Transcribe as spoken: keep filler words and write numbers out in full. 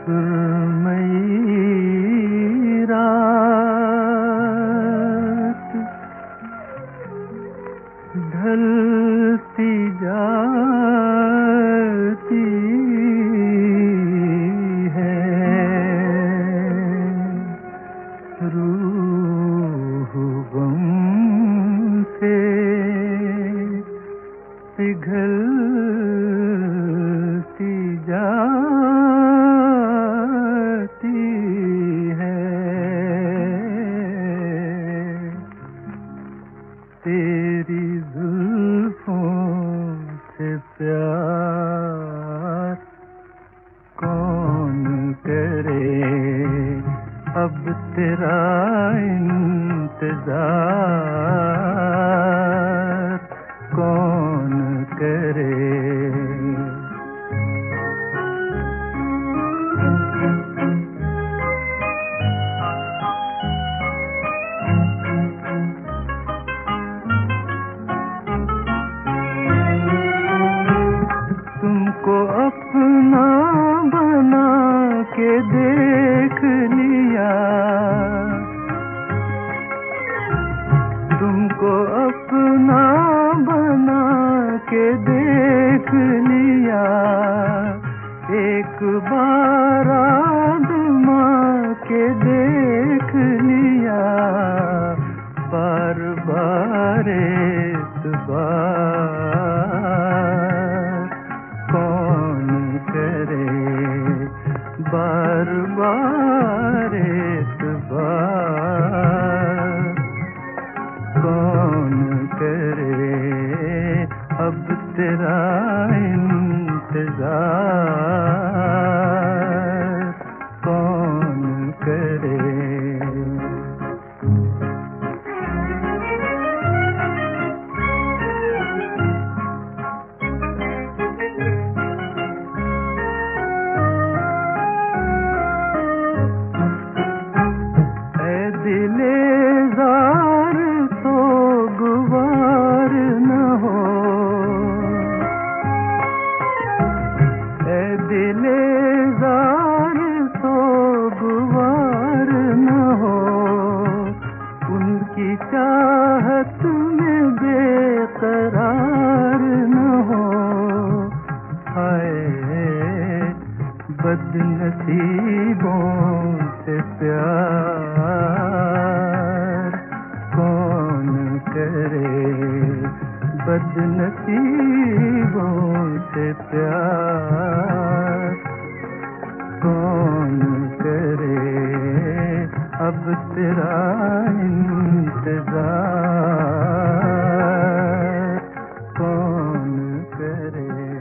सुरमई रात ढलती जाती है, रूह गम से पिघलती जाती है। तेरी जुल्फों से प्यार कौन करे, अब तेरा इंतजार कौन करे। तुमको अपना बना के देख लिया, तुमको अपना बना के देख लिया, एक बार आज़मा के देख लिया, बार बार एतबार कौन करे, बार बार एतबार कौन करे, अब तेरा इंतजार कौन करे। दिले ज़ार सोगवार न हो, ए दिले ज़ार सोगवार न हो, उनकी चाहत में बेकरार न हो। हाय बदनसीबों से प्यार कौन करे, बदनसीबों से प्यार कौन करे, अब तेरा इंतजार कौन करे।